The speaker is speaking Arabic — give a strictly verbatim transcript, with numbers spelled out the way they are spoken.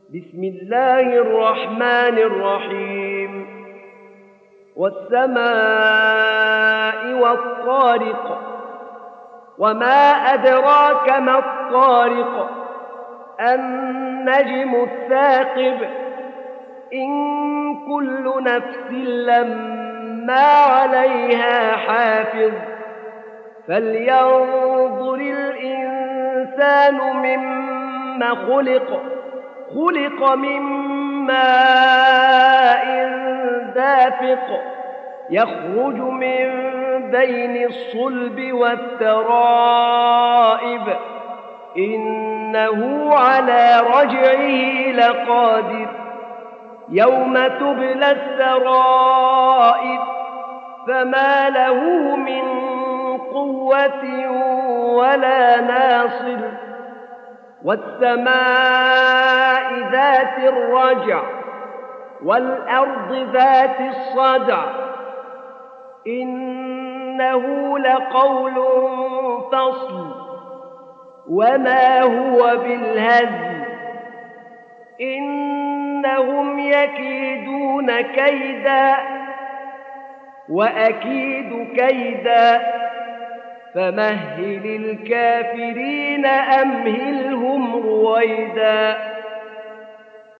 بسم الله الرحمن الرحيم والسماء والطارق وما أدراك ما الطارق النجم الثاقب إن كل نفس لما عليها حافظ فلينظر الإنسان مما خلق خلق من ماء دافق يخرج من بين الصلب والترائب إنه على رجعه لقادر يوم تبلى السرائر فما له من قوة ولا ناصر والسماء ذات الرجع والأرض ذات الصدع إنه لقول فصل وما هو بالهزل إنهم يكيدون كيدا وأكيد كيدا فمهل الكافرين أمهلهم رويدا